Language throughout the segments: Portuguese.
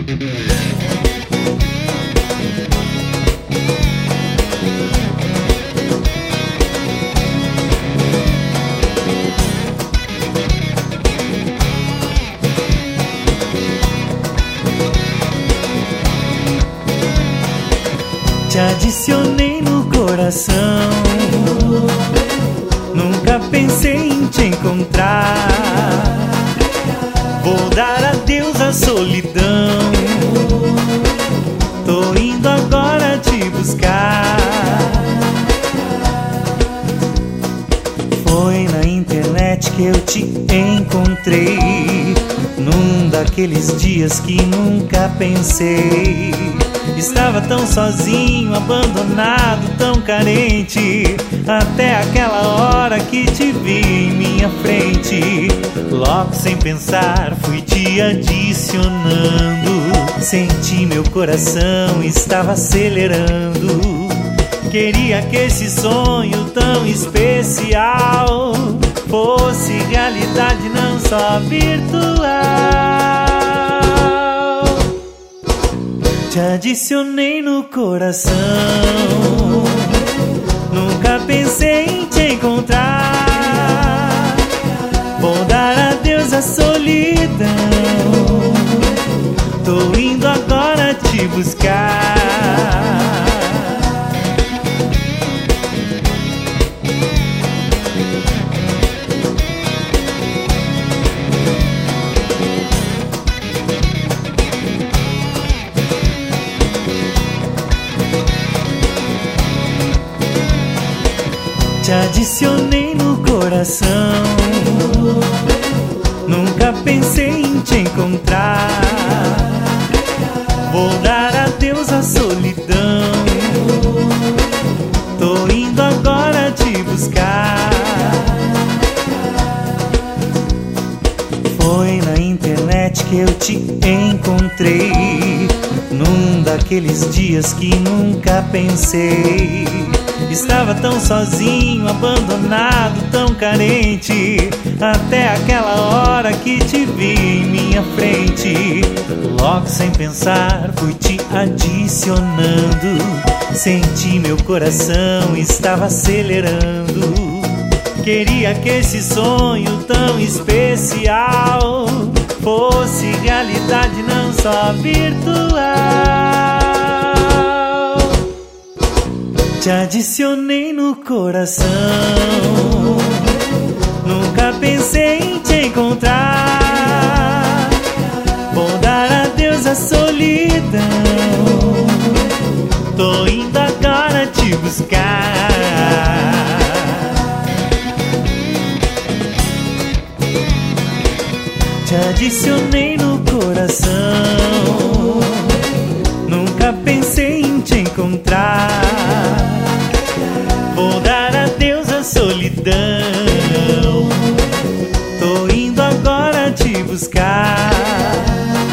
Te adicionei no coração, nunca pensei em te encontrar. Vou dar adeus à solidão, tô indo agora te buscar. Foi na internet que eu te encontrei, num daqueles dias que nunca pensei. Estava tão sozinho, abandonado, tão carente, até aquela hora que te vi em minha frente. Logo sem pensar fui te adicionando, senti meu coração estava acelerando. Queria que esse sonho tão especial fosse realidade, não só virtual. Te adicionei no coração, nunca pensei em te encontrar. Vou dar adeus à solidão, tô indo agora te buscar. Te adicionei no coração, nunca pensei em te encontrar. Vou dar adeus à solidão, tô indo agora te buscar. Foi na internet que eu te encontrei, num daqueles dias que nunca pensei. Estava tão sozinho, abandonado, tão carente, até aquela hora que te vi em minha frente. Logo sem pensar fui te adicionando, senti meu coração estava acelerando. Queria que esse sonho tão especial fosse realidade, não só virtual. Te adicionei no coração, nunca pensei em te encontrar. Vou dar adeus à solidão, tô indo agora te buscar. Te adicionei no coração, nunca pensei em te encontrar. Vou dar adeus à solidão, tô indo agora te buscar.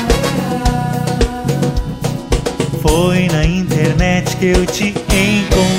Foi na internet que eu te encontrei,